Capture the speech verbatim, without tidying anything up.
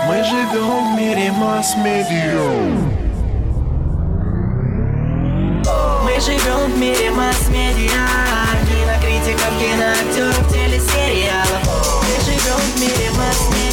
Мы живем в мире масс-медиа. Мы живем в мире масс-медиа. Кинокритиков, киноактеров, телесериалов. Мы живем в мире масс-медиа.